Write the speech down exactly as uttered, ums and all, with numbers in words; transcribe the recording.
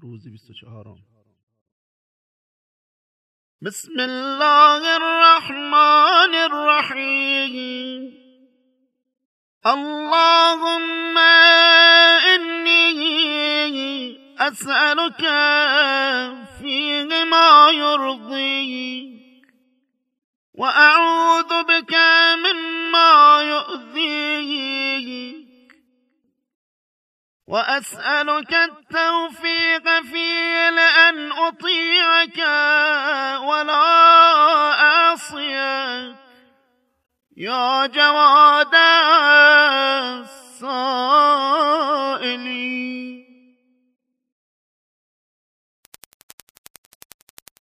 روز بیست و چهارم. بسم الله الرحمن الرحیم. اللهم إني أسألك فيه ما يرضيك وأعوذ بك مما يؤذيك وأسألك التوفيق في لأن أطيعك ولا أعصيك يا جواد